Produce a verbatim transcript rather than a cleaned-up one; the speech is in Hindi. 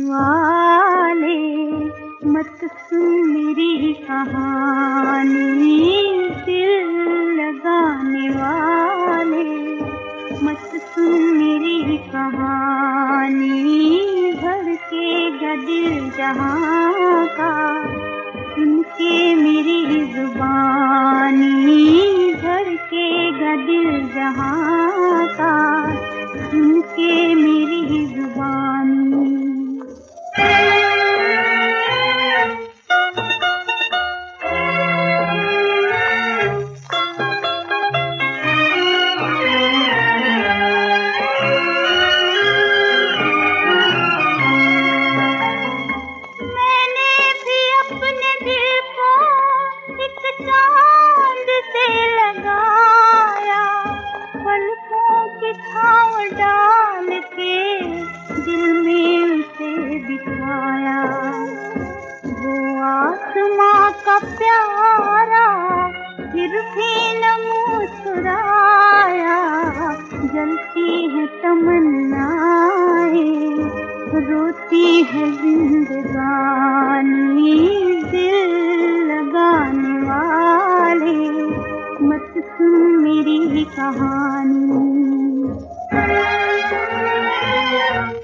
वाले, मत सुन मेरी कहानी। दिल लगाने वाले, मत सुन मेरी कहानी। धड़केगा दिल जहाँ का, सुन के मेरी जुबानी। धड़केगा दिल जहाँ का, सुन के मेरी जुबानी। डाल के दिल में उसे बिठाया, वो आसमां का प्यारा फिर भी न मुस्कुराया। जलती है तमन्नाएं, रोती है जिंदगानी। दिल लगाने वाले, मत सुन मेरी कहानी।